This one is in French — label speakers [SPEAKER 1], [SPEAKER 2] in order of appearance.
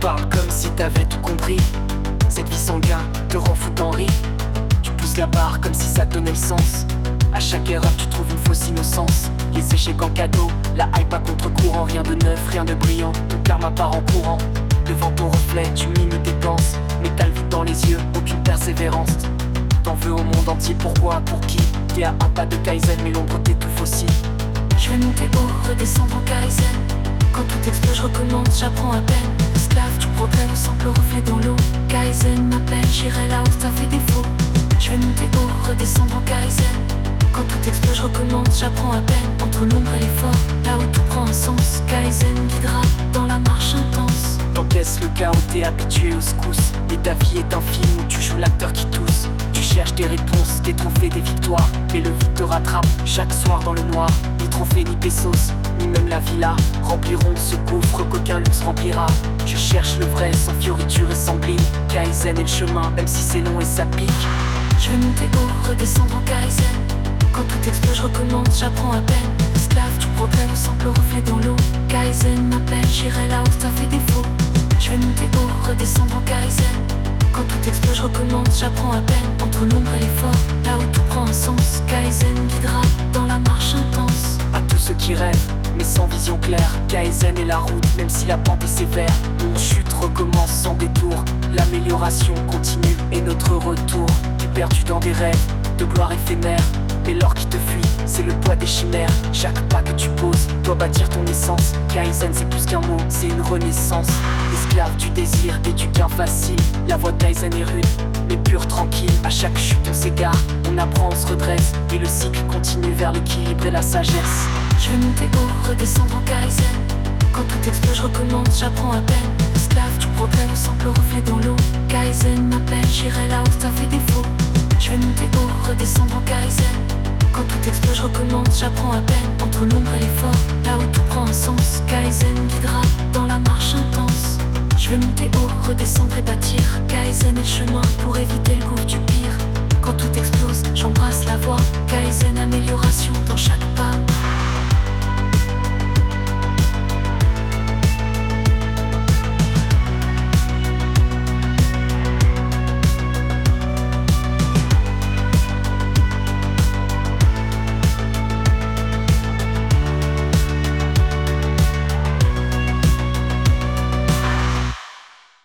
[SPEAKER 1] parles comme si t'avais tout compris. Cette vie sans gain te rend fou d'envie. Tu pousses la barre comme si ça te donnait le sens. À chaque erreur tu trouves une fausse innocence. Les échecs en cadeau, la hype à contre-courant. Rien de neuf, rien de brillant, ton karma part en courant. Devant ton reflet, tu mimes tes danses. Mais t'as le vide dans les yeux, aucune persévérance. T'en veux au monde entier, pourquoi, pour qui? T'es à un pas de Kaizen, mais l'ombre t'étouffe aussi.
[SPEAKER 2] Je vais monter haut, redescendre en Kaizen. Quand tout explose, je recommence, j'apprends à peine. Esclave, tu progrès, on semble reflet dans l'eau. Kaizen m'appelle, j'irai là où ça fait défaut. Je vais monter haut, redescendre en Kaizen. Quand tout explose, je recommence, j'apprends à peine. Entre l'ombre et l'effort, là où tout prend un sens. Kaizen guidera dans la marche intense.
[SPEAKER 1] T'encaisses le chaos, t'es habitué aux secousses. Et ta vie est un film où tu joues l'acteur qui tousse. Tu cherches des réponses, des trophées, des victoires. Mais le vide te rattrape chaque soir dans le noir. Ni trophée, ni pesos, ni même la villa rempliront ce gouffre qu'aucun luxe remplira. Je cherche le vrai sans fioriture et sans bling. Kaizen est le chemin, même si c'est long et ça pique.
[SPEAKER 2] Je vais monter haut, redescendre en Kaizen. Quand tout explose, je recommence, j'apprends à peine. Esclave, tu progrès, on semble reflet dans l'eau. Kaizen m'appelle, j'irai là où ça fait défaut. Je vais monter haut, redescendre en Kaizen. Quand tout explose, je recommence, j'apprends à peine. Entre l'ombre et l'effort, là où tout prend un sens. Kaizen guidera dans la marche intense.
[SPEAKER 1] À tous ceux qui rêvent, mais sans vision claire, Kaizen est la route, même si la pente est sévère. On chute, recommence sans détour. L'amélioration continue et notre retour. T'es perdu dans des rêves de gloire éphémère. Mais l'or qui te fuit, c'est le poids des chimères. Chaque pas que tu poses doit bâtir ton essence. Kaizen c'est plus qu'un mot, c'est une renaissance. Esclave du désir et du gain facile. La voie de Kaizen est rude, mais pure, tranquille. À chaque chute on s'égare, on apprend, on se redresse. Et le cycle continue vers l'équilibre et la sagesse.
[SPEAKER 2] Je vais monter haut, redescendre en Kaizen. Quand tout explose, je recommence, j'apprends à peine. Esclave, tu progrès, on semble reflet dans l'eau. Kaizen m'appelle, j'irai là où ça fait défaut. Je vais monter haut, redescendre en Kaizen. Quand tout explose, je recommence, j'apprends à peine. Entre l'ombre et l'effort, là où tout prend un sens. Kaizen guidera dans la marche intense. Je vais monter haut, redescendre et bâtir. Kaizen est le chemin pour éviter le gouffre du pire. Quand tout explose, j'embrasse la voie. Kaizen, amélioration dans chaque pas.